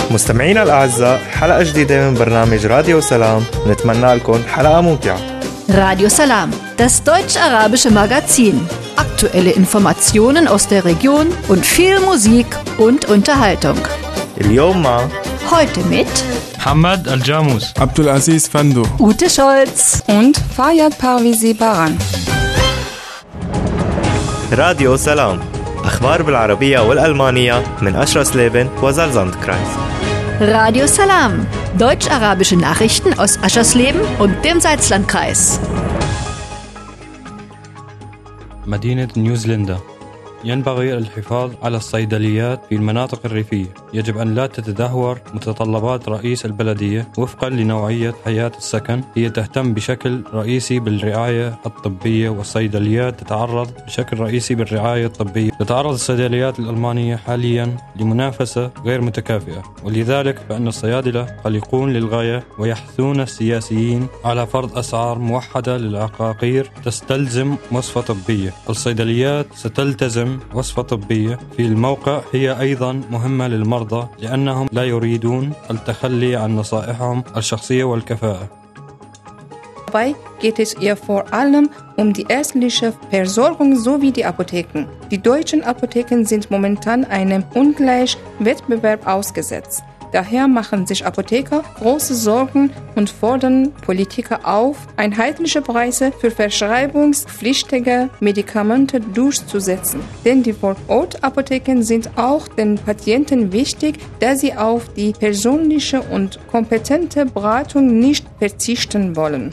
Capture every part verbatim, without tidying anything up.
مستمعينا الأعزاء، حلقة جديدة من برنامج راديو سلام. نتمنى لكم حلقة ممتعة. Radio Salam, das deutsch-arabische Magazin. Aktuelle Informationen aus der Region und viel Musik und Unterhaltung. اليوم مع Heute mit Hamad Al-Jamus, Abdulaziz Fando, Ute Scholz und Fayad Parvizi Baran. راديو سلام، أخبار بالعربية والألمانية من أشرس ليبن وزالزند كرايس. Radio Salam, deutsch-arabische Nachrichten aus Aschersleben und dem Salzlandkreis. مدينة نيوزيلندا. ينبغي الحفاظ على الصيدليات في المناطق الريفية. يجب أن لا تتدهور متطلبات رئيس البلدية وفقا لنوعية حياة السكن. هي تهتم بشكل رئيسي بالرعاية الطبية، والصيدليات تتعرض بشكل رئيسي بالرعاية الطبية. تتعرض الصيدليات الألمانية حاليا لمنافسة غير متكافئة، ولذلك فإن الصيادلة قلقون للغاية ويحثون السياسيين على فرض أسعار موحدة للعقاقير تستلزم وصفة طبية. الصيدليات ستلتزم وصفة طبية في الموقع. هي أيضا مهمة للمرضى لأنهم لا يريدون التخلي عن نصائحهم الشخصية والكفاءة. Dabei geht es ihr vor allem um die ärztliche Versorgung sowie die Apotheken. Die deutschen Apotheken sind momentan einem ungleichen Wettbewerb ausgesetzt. Daher machen sich Apotheker große Sorgen und fordern Politiker auf, einheitliche Preise für verschreibungspflichtige Medikamente durchzusetzen. Denn die Vor-Ort-Apotheken sind auch den Patienten wichtig, da sie auf die persönliche und kompetente Beratung nicht verzichten wollen.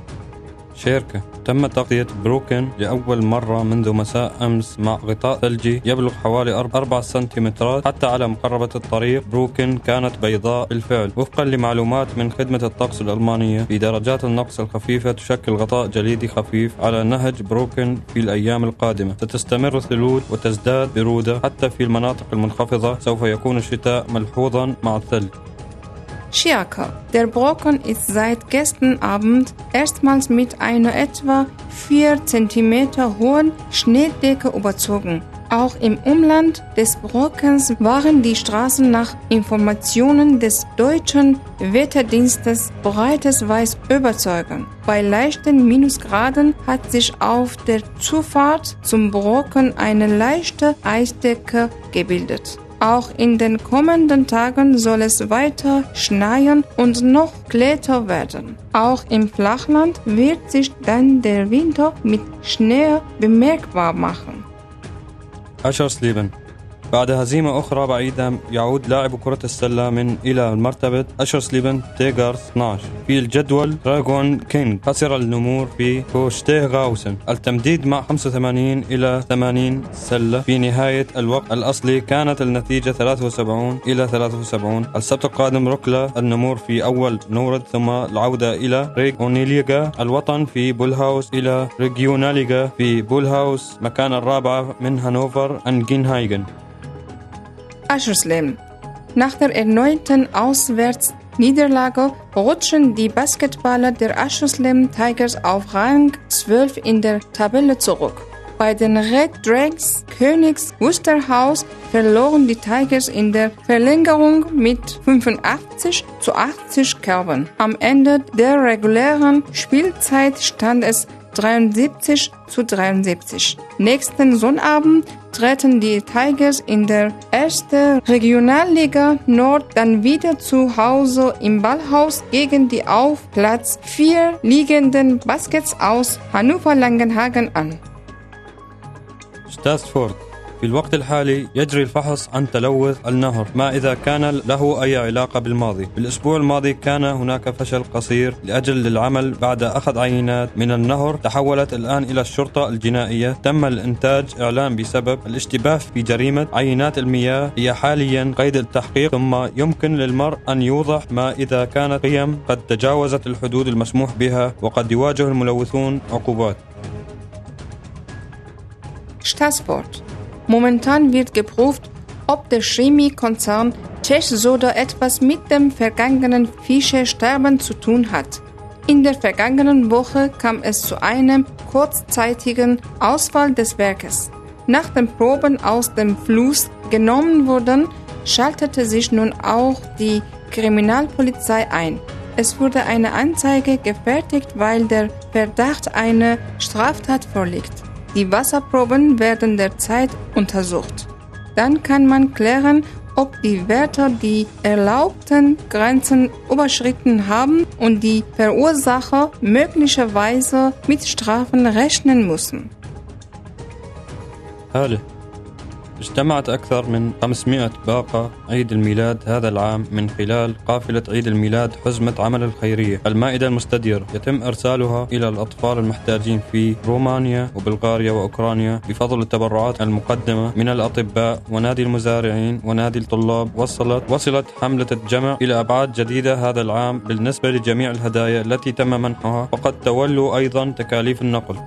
شركة تم تغطية بروكن لأول مرة منذ مساء أمس مع غطاء ثلجي يبلغ حوالي أربعة سنتيمترات. حتى على مقربة الطريق بروكن كانت بيضاء بالفعل. وفقا لمعلومات من خدمة الطقس الألمانية، في درجات النقص الخفيفة تشكل غطاء جليدي خفيف على نهج بروكن في الأيام القادمة. ستستمر الثلوج وتزداد برودة حتى في المناطق المنخفضة. سوف يكون الشتاء ملحوظا مع الثلج. Schiaka. Der Brocken ist seit gestern Abend erstmals mit einer etwa vier Zentimeter hohen Schneedecke überzogen. Auch im Umland des Brockens waren die Straßen nach Informationen des deutschen Wetterdienstes breites Weiß überzogen. Bei leichten Minusgraden hat sich auf der Zufahrt zum Brocken eine leichte Eisdecke gebildet. Auch in den kommenden Tagen soll es weiter schneien und noch kälter werden. Auch im Flachland wird sich dann der Winter mit Schnee bemerkbar machen. أشرسليبن. بعد هزيمة أخرى بعيدة يعود لاعب كرة السلة إلى مرتبة أشرسليبن تيغرز اثناشر في الجدول. دراغون كينغ خسر النمور في كوشتيغاوسن. التمديد مع خمسة وثمانين إلى ثمانين سلة. في نهاية الوقت الأصلي كانت النتيجة ثلاثة وسبعين إلى ثلاثة وسبعين. السبت القادم ركلة النمور في أول نورد، ثم العودة إلى ريغونيليغا الوطن في بولهاوس إلى ريجيوناليغا في بولهاوس مكان الرابعة من هانوفر أنجينهايغن. Aschersleben. Nach der erneuten Auswärtsniederlage rutschen die Basketballer der Aschersleben Tigers auf Rang zwölf in der Tabelle zurück. Bei den Red Dragons Königs Wusterhaus verloren die Tigers in der Verlängerung mit fünfundachtzig zu achtzig Körben. Am Ende der regulären Spielzeit stand es dreiundsiebzig zu dreiundsiebzig. Nächsten Sonnabend treten die Tigers in der ersten Regionalliga Nord dann wieder zu Hause im Ballhaus gegen die auf Platz vier liegenden Baskets aus Hannover-Langenhagen an. ستاسفورد. في الوقت الحالي يجري الفحص عن تلوث النهر، ما إذا كان له أي علاقة بالماضي. بالأسبوع الماضي كان هناك فشل قصير لأجل العمل بعد أخذ عينات من النهر. تحولت الآن إلى الشرطة الجنائية. تم الإنتاج إعلان بسبب الاشتباه في جريمة عينات المياه. هي حاليا قيد التحقيق، ثم يمكن للمرء أن يوضح ما إذا كانت قيم قد تجاوزت الحدود المسموح بها، وقد يواجه الملوثون عقوبات. Staatssport. Momentan wird geprüft, ob der Chemiekonzern Tech-Soda etwas mit dem vergangenen Fischersterben zu tun hat. In der vergangenen Woche kam es zu einem kurzzeitigen Ausfall des Werkes. Nach den Proben aus dem Fluss genommen wurden, schaltete sich nun auch die Kriminalpolizei ein. Es wurde eine Anzeige gefertigt, weil der Verdacht einer Straftat vorliegt. Die Wasserproben werden derzeit untersucht. Dann kann man klären, ob die Wärter die erlaubten Grenzen überschritten haben und die Verursacher möglicherweise mit Strafen rechnen müssen. هالة اجتمعت أكثر من خمسمائة باقة عيد الميلاد هذا العام من خلال قافلة عيد الميلاد حزمة عمل الخيرية المائدة المستديرة يتم إرسالها إلى الأطفال المحتاجين في رومانيا وبلغاريا وأوكرانيا بفضل التبرعات المقدمة من الأطباء ونادي المزارعين ونادي الطلاب. وصلت وصلت حملة الجمع إلى أبعاد جديدة هذا العام بالنسبة لجميع الهدايا التي تم منحها وقد تولوا أيضا تكاليف النقل.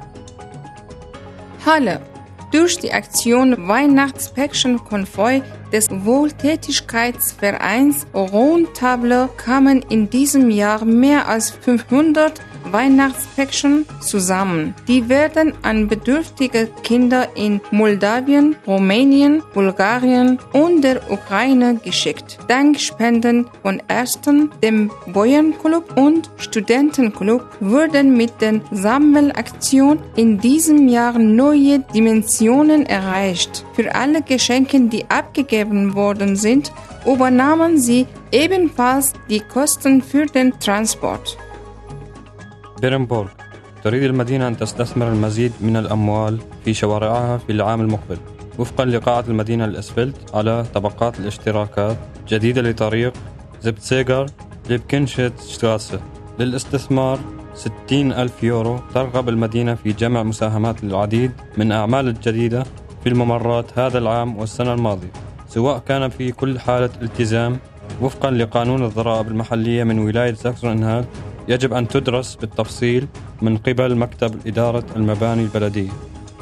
Halle. Durch die Aktion Weihnachtspäckchen-Konvoi des Wohltätigkeitsvereins Rhône-Table kamen in diesem Jahr mehr als fünfhundert Weihnachtspäckchen zusammen. Die werden an bedürftige Kinder in Moldawien, Rumänien, Bulgarien und der Ukraine geschickt. Dank Spenden von Ärzten, dem Bäuernclub und Studentenclub wurden mit der Sammelaktion in diesem Jahr neue Dimensionen erreicht. Für alle Geschenke, die abgegeben worden sind, übernahmen sie ebenfalls die Kosten für den Transport. بيرنبورغ تريد المدينة أن تستثمر المزيد من الأموال في شوارعها في العام المقبل وفقا لقاعة المدينة الأسفلت على طبقات الاشتراكات جديدة لطريق زبتسيغر ليبكنشت شتراسة للاستثمار ستين ألف يورو. ترغب المدينة في جمع مساهمات للعديد من أعمال الجديدة في الممرات هذا العام والسنة الماضية سواء كان في كل حالة التزام وفقا لقانون الضرائب المحلية من ولاية ساكسون أنهالت يجب أن تدرس بالتفصيل من قبل مكتب إدارة المباني البلدية.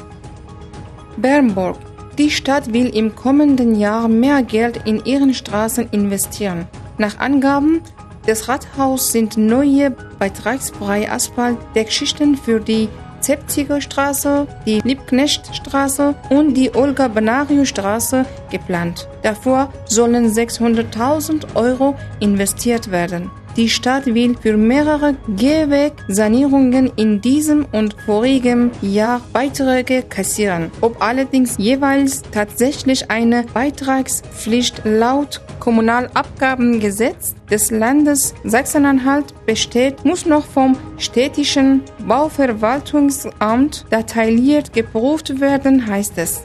Bernburg. Die Stadt will im kommenden Jahr mehr Geld in ihren Straßen investieren. Nach Angaben des Rathauses sind neue beitragsfreie Asphaltdeckschichten für die Zepziger Straße, die Liebknechtstraße und die Olga-Benario-Straße geplant. Davor sollen sechshunderttausend Euro investiert werden. Die Stadt will für mehrere Gehwegsanierungen in diesem und vorigem Jahr Beiträge kassieren. Ob allerdings jeweils tatsächlich eine Beitragspflicht laut Kommunalabgabengesetz des Landes Sachsen-Anhalt besteht, muss noch vom städtischen Bauverwaltungsamt detailliert geprüft werden, heißt es.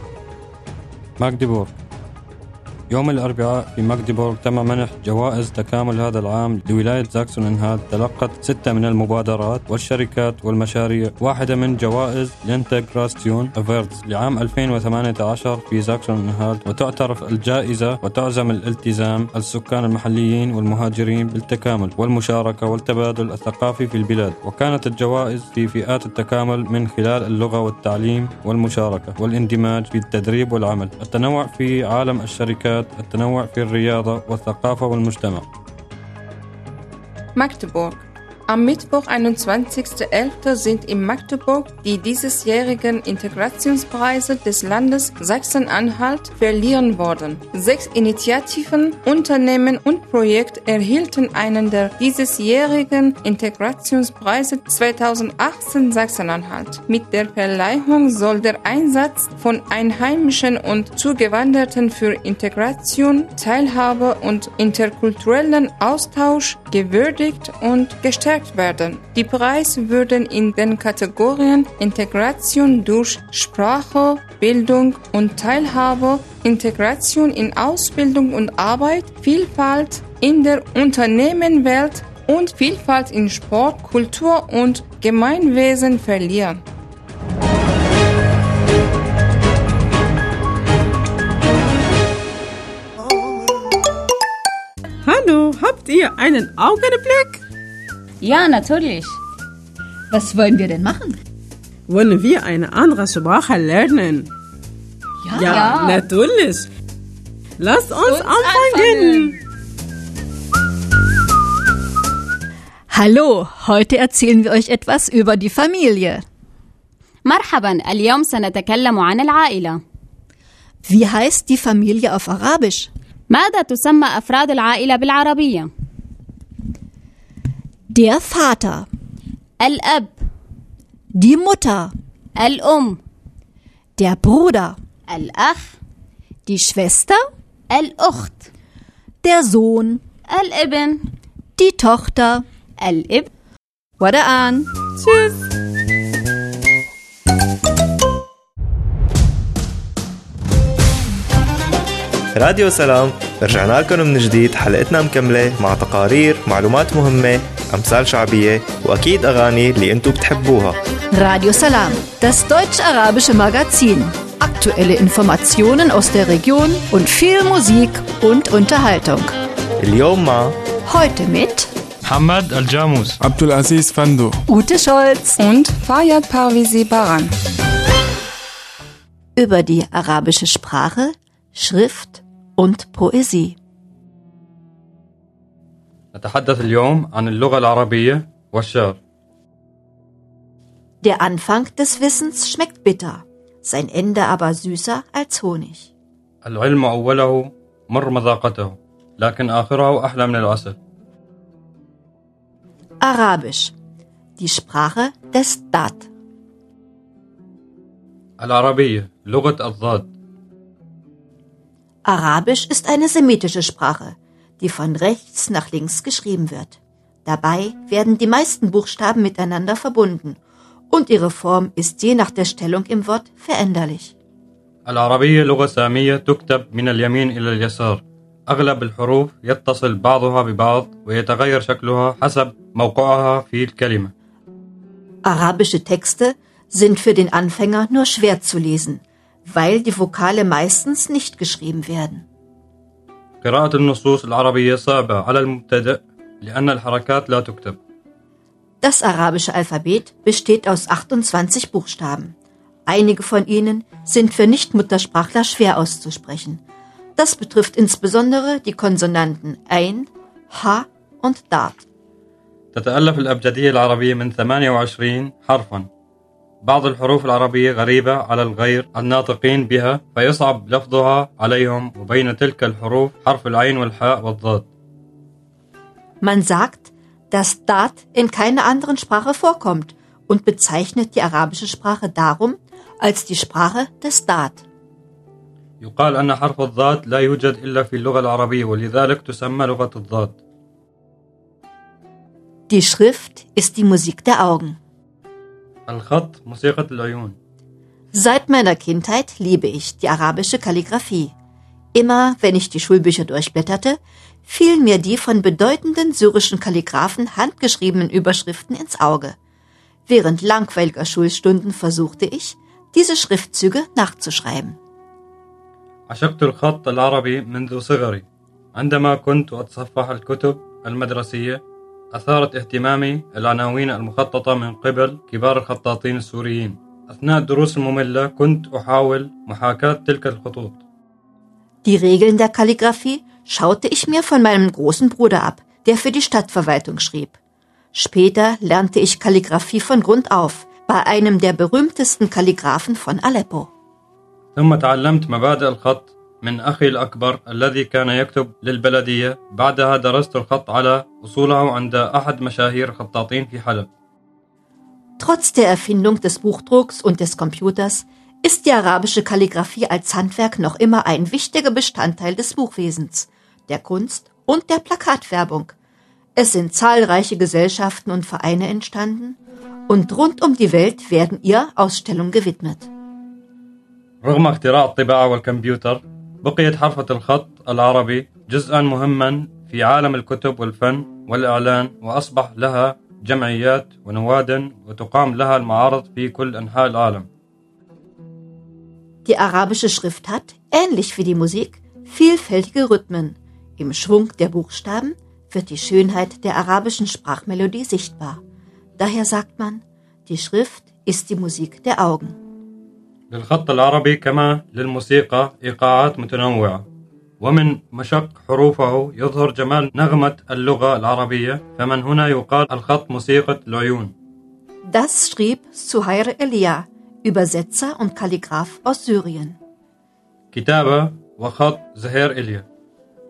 ماغديبورغ يوم الأربعاء في ماغديبورغ تم منح جوائز تكامل هذا العام لولاية زاكسون أنهالت. تلقت ستة من المبادرات والشركات والمشاريع واحدة من جوائز لانتغراسيون أفيردز لعام ألفين وثمانية عشر في زاكسون أنهالت. وتعترف الجائزة وتعزم الالتزام السكان المحليين والمهاجرين بالتكامل والمشاركة والتبادل الثقافي في البلاد. وكانت الجوائز في فئات التكامل من خلال اللغة والتعليم والمشاركة والاندماج في التدريب والعمل، التنوع في عالم الشركات، التنوع في الرياضة والثقافة والمجتمع. Magdeburg. Am Mittwoch, einundzwanzigsten elften sind in Magdeburg die diesjährigen Integrationspreise des Landes Sachsen-Anhalt verliehen worden. Sechs Initiativen, Unternehmen und Projekte erhielten einen der diesjährigen Integrationspreise zweitausendachtzehn Sachsen-Anhalt. Mit der Verleihung soll der Einsatz von Einheimischen und Zugewanderten für Integration, Teilhabe und interkulturellen Austausch gewürdigt und gestärkt werden. Die Preise würden in den Kategorien Integration durch Sprache, Bildung und Teilhabe, Integration in Ausbildung und Arbeit, Vielfalt in der Unternehmenwelt und Vielfalt in Sport, Kultur und Gemeinwesen verliehen. Hallo, habt ihr einen Augenblick? Ja, natürlich. Was wollen wir denn machen? Wollen wir eine andere Sprache lernen? Ja, Ja, Ja. natürlich. Lasst uns, uns anfangen. anfangen. Hallo, heute erzählen wir euch etwas über die Familie. مرحبا، اليوم سنتكلم عن العائلة. Wie heißt die Familie auf Arabisch? ماذا تسمى أفراد العائلة بالعربية؟ Der Vater, الأب، die Mutter, الأم، der Bruder, الأخ، die Schwester, الأخت، der Sohn, الابن، die Tochter. الابن. Wada'an. Tschüss. راديو سلام، رجعنا لكم من جديد. حلقتنا مكملة مع تقارير، معلومات مهمة، أمثال شعبية وأكيد أغاني اللي أنتو بتحبوها. Radio Salam, das deutsch-arabische Magazin. Aktuelle Informationen aus der Region und viel Musik und Unterhaltung. اليوم مع Heute mit محمد الجاموس، عبد العزيز فندو، Ute Scholz Und Fayad Parvizi Baran. über die arabische Sprache, Schrift und Poesie. نتحدث اليوم عن اللغة العربية والشعر. Der Anfang des Wissens schmeckt bitter, sein Ende aber süßer als Honig. العلم أوله مر مذاقته، لكن آخره أحلى من العسل. Arabisch, die Sprache des Dat. العربية لغة الضاد. Arabisch ist eine semitische Sprache, die von rechts nach links geschrieben wird. Dabei werden die meisten Buchstaben miteinander verbunden und ihre Form ist je nach der Stellung im Wort veränderlich. العربية لغة سامية تكتب من اليمين إلى اليسار. أغلب الحروف يتصل بعضها ببعض ويتغير شكلها حسب موقعها في الكلمة. Arabische Texte sind für den Anfänger nur schwer zu lesen, weil die Vokale meistens nicht geschrieben werden. قراءة النصوص العربية صعبة على المبتدئ لأن الحركات لا تكتب. Das arabische Alphabet besteht aus achtundzwanzig Buchstaben. Einige von ihnen sind für Nicht-Muttersprachler schwer auszusprechen. Das betrifft insbesondere die Konsonanten Ein, Ha und Dat. تتألف الأبجدية العربية من ثمانية وعشرين حرفاً. بعض الحروف العربية غريبة على الغير الناطقين بها فيصعب لفظها عليهم، وبين تلك الحروف حرف العين والحاء والضاد. Man sagt, dass Dat in keiner anderen Sprache vorkommt und bezeichnet die arabische Sprache darum als die Sprache des Dat. يقال أن حرف الضاد لا يوجد إلا في اللغة العربية ولذلك تسمى لغة الضاد. Die Schrift ist die Musik der Augen. الخط موسيقى العيون. Seit meiner Kindheit liebe ich die arabische Kalligraphie. Immer, wenn ich die Schulbücher durchblätterte, fielen mir die von bedeutenden syrischen Kalligraphen handgeschriebenen Überschriften ins Auge. Während langweiliger Schulstunden versuchte ich, diese Schriftzüge nachzuschreiben. عشقت الخط العربي منذ صغري. عندما كنت أتصفح الكتب المدرسية أثارت اهتمامي العناوين المخططة من قبل كبار الخطاطين السوريين. أثناء الدروس المملة كنت أحاول محاكاة تلك الخطوط. Die Regeln der Kalligraphie schaute ich mir von meinem großen Bruder ab, der für die Stadtverwaltung schrieb. Später lernte ich Kalligraphie von Grund auf, bei einem der berühmtesten Kalligraphen von Aleppo. ثم تعلمت مبادئ الخط من أخي الأكبر الذي كان يكتب للبلدية. بعدها درست الخط على أصوله عند أحد مشاهير الخطاطين في حلب. Trotz der Erfindung des Buchdrucks und des Computers ist die arabische Kalligraphie als Handwerk noch immer ein wichtiger Bestandteil des Buchwesens, der Kunst und der Plakatwerbung. Es sind zahlreiche Gesellschaften und Vereine entstanden und rund um die Welt werden ihr Ausstellungen gewidmet. رغم اختراع الطباعة والكمبيوتر بقيت حرفة الخط العربي جزءا مهما في عالم الكتب والفن والإعلان، وأصبح لها جمعيات ونواد وتقام لها المعارض في كل أنحاء العالم. Die arabische Schrift hat, ähnlich wie die Musik, vielfältige Rhythmen. Im Schwung der Buchstaben wird die Schönheit der arabischen Sprachmelodie sichtbar. Daher sagt man, die Schrift ist die Musik der Augen. للخط العربي كما للموسيقى إيقاعات متنوعة، ومن مشق حروفه يظهر جمال نغمة اللغة العربية، فمن هنا يقال الخط موسيقى العيون. Das schrieb Suhair Elia, Übersetzer und Kalligraph aus Syrien. كتابة وخط زهير إليا.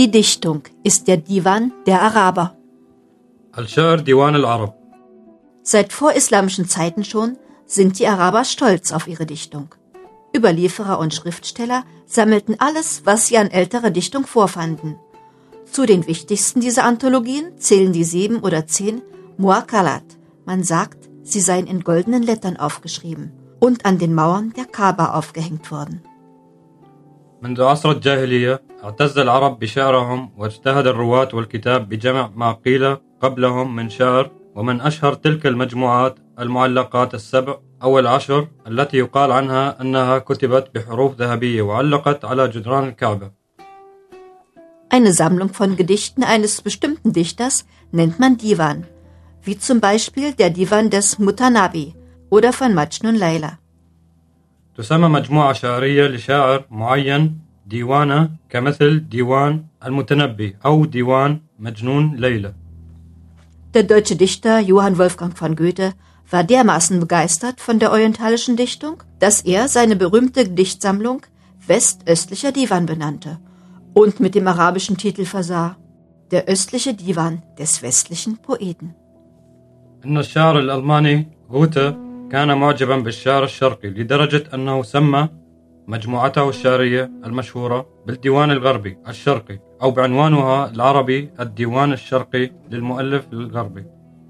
Die Dichtung ist der Divan der Araber. الشعر ديوان العرب. Seit vorislamischen Zeiten schon sind die Araber stolz auf ihre Dichtung. Überlieferer und Schriftsteller sammelten alles, was sie an älterer Dichtung vorfanden. Zu den wichtigsten dieser Anthologien zählen die sieben oder zehn Muakalat. Man sagt, sie seien in goldenen Lettern aufgeschrieben und an den Mauern der Kaaba aufgehängt worden. منذ عصر الجاهلية اعتز العرب بشعرهم واجتهد الرواة والكتاب بجمع ما قيل قبلهم من شعر ومن أشهر تلك المجموعات المعلقات السبع أو العشر التي يقال عنها أنها كتبت بحروف ذهبية وعلقت على جدران الكعبة. Eine Sammlung von Gedichten eines bestimmten Dichters nennt man Divan, wie zum Beispiel der Divan des Mutanabi oder von Majnun Layla. تسمى مجموعة شعرية لشاعر معين ديوانة كمثل ديوان المتنبي أو ديوان مجنون ليلى. Der deutsche Dichter Johann Wolfgang von Goethe war dermaßen begeistert von der orientalischen Dichtung, dass er seine berühmte Gedichtsammlung Westöstlicher Divan benannte und mit dem arabischen Titel versah: Der östliche Divan des westlichen Poeten. إن الشاعر الألماني غوته كان معجبا بالشعر الشرقي لدرجة أنه سمى مجموعته الشعرية المشهورة بالديوان الغربي الشرقي أو بعنوانها العربي الديوان الشرقي للمؤلف الغربي.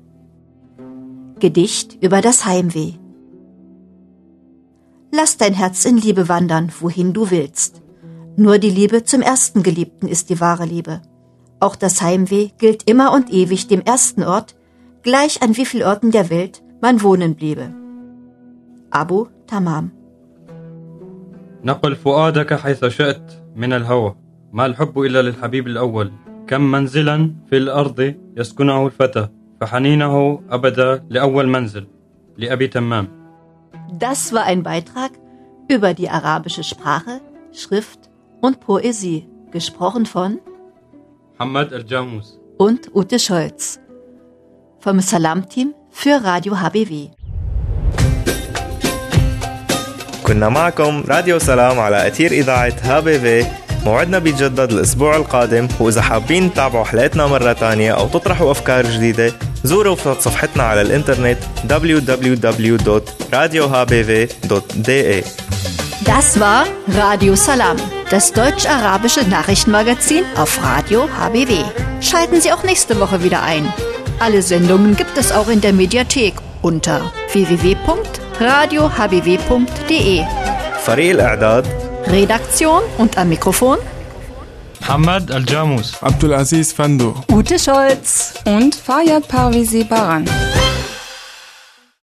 Gedicht über das Heimweh. Lass dein Herz in Liebe wandern, wohin du willst. Nur die Liebe zum ersten Geliebten ist die wahre Liebe. Auch das Heimweh gilt immer und ewig dem ersten Ort, gleich an wie viel Orten der Welt man wohnen bliebe. Abu Tamam. نقل فؤادك حيث شئت من الهوى ما الحب إلا للحبيب الأول كم منزلا في الأرض يسكنه الفتى فحنينه أبدا لأول منزل لأبي تمام. Das war ein Beitrag über die arabische Sprache, Schrift und Poesie, gesprochen von محمد الجاموس und Ute Scholz vom Salam-Team für Radio H B W. كنا معكم راديو سلام على أثير إذاعة ها بي في. موعدنا بيتجدد الأسبوع القادم، وإذا حابين تتابعوا حلقتنا مرة تانية أو تطرحوا أفكار جديدة زوروا صفحتنا على الإنترنت دبليو دبليو دبليو دوت راديو ها بي في دوت دي إيه. Das war Radio Salam, das deutsch-arabische Nachrichtenmagazin auf Radio H B W. Schalten Sie auch nächste Woche wieder ein. Alle Sendungen gibt es auch in der Mediathek unter w w w punkt radio h b w punkt d e. فريق الإعداد Redaktion und am Mikrofon محمد الجاموس Abdulaziz Fando Ute Scholz und Fayad Parvizi Baran.